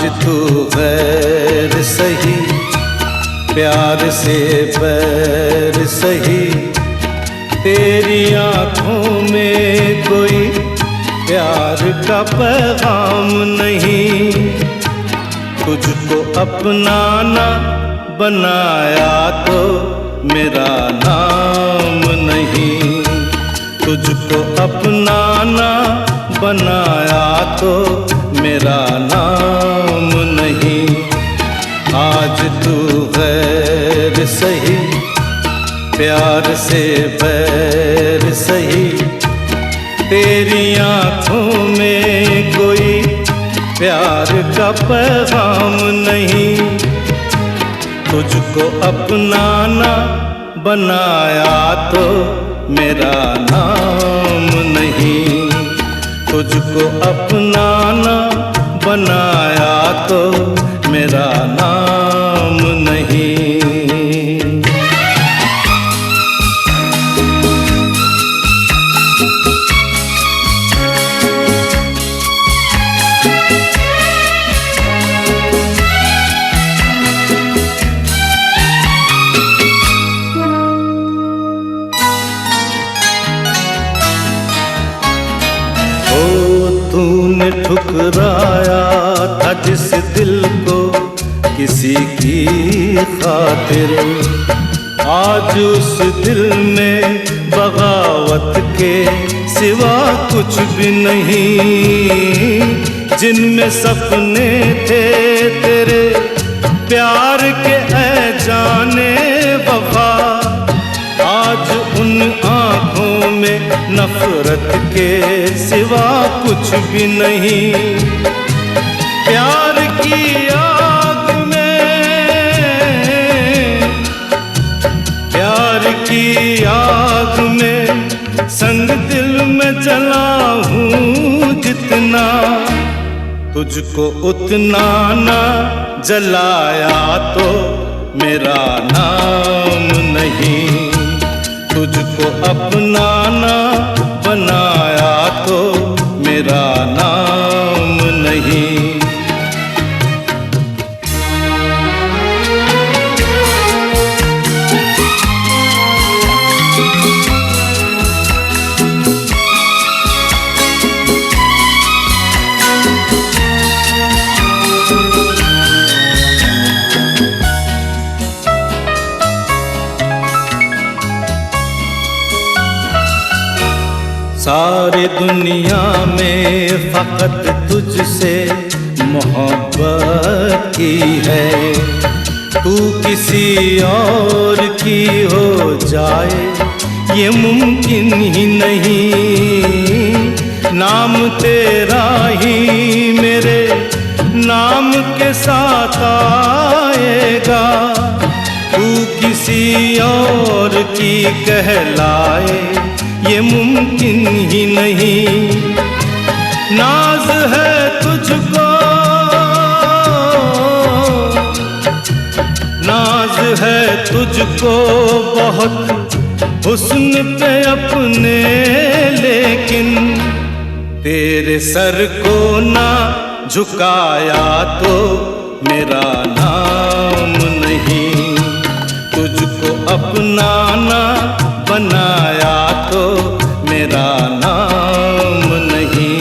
तू गैर सही, प्यार से बैर सही, तेरी आँखों में कोई प्यार का पैगाम नहीं। तुझको अपनाना बनाया तो मेरा नाम नहीं, तुझको अपनाना बनाया तो मेरा नाम नहीं। आज तू गैर सही, प्यार से बैर सही, तेरी आँखों में कोई प्यार का पैगाम नहीं। तुझको अपनाना बनाया तो मेरा नाम नहीं, तुझको अपनाना बनाया तो मेरा नाम नहीं। तूने ठुकराया था जिस दिल को किसी की खातिर, आज उस दिल में बगावत के सिवा कुछ भी नहीं। जिनमें सपने थे तेरे प्यार के ऐ जाने वफा, आज उन आँखों में नफरत के सिवा कुछ भी नहीं। प्यार की आग में, प्यार की आग में संग दिल में जला हूँ जितना, तुझको उतना ना जलाया तो मेरा नाम नहीं। तुझको अपनाना बनाया तो मेरा नाम नहीं। सारी दुनिया में फकत तुझसे मोहब्बत की है, तू किसी और की हो जाए ये मुमकिन ही नहीं। नाम तेरा ही मेरे नाम के साथ आएगा, तू किसी और की कहलाए ये मुमकिन ही नहीं। नाज है तुझको, नाज है तुझको बहुत हुस्न पे अपने, लेकिन तेरे सर को ना झुकाया तो मेरा नाम नहीं। तुझको अपनाना बनाया तो मेरा नाम नहीं।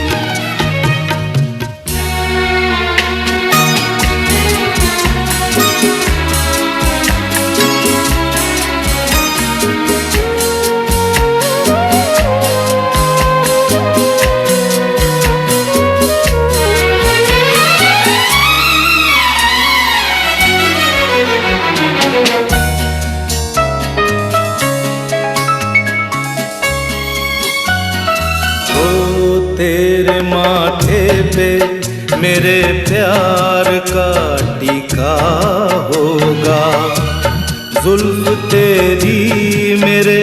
तेरे माथे पे मेरे प्यार का टीका होगा, जुल्फ तेरी मेरे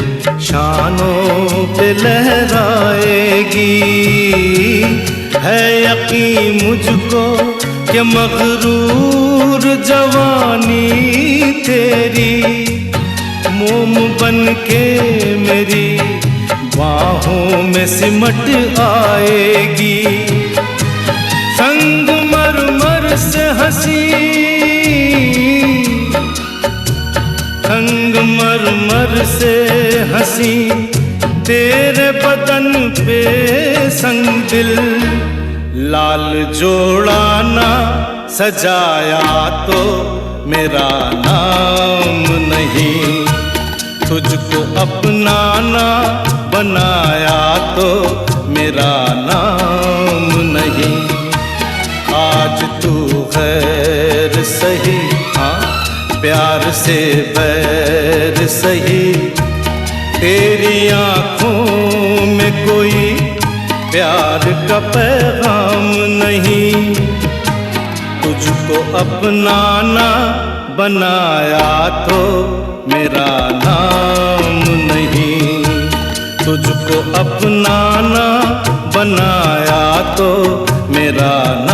शानों पे लहराएगी। है यकीन मुझको कि मगरूर जवानी तेरी मोम बन के मेरी बाहों में सिमट आएगी। संग मरमर हंसी संगमरमर से हंसी तेरे बदन पे संग दिल लाल जोड़ाना सजाया तो मेरा नाम नहीं, तुझको अपनाना बनाया तो मेरा नाम नहीं। आज तू गैर सही, हाँ प्यार से बैर सही, तेरी आँखों में कोई प्यार का पैगाम नहीं। तुझको अपनाना बनाया तो मेरा नाम नहीं, तुझको अपनाना बनाया तो मेरा नाम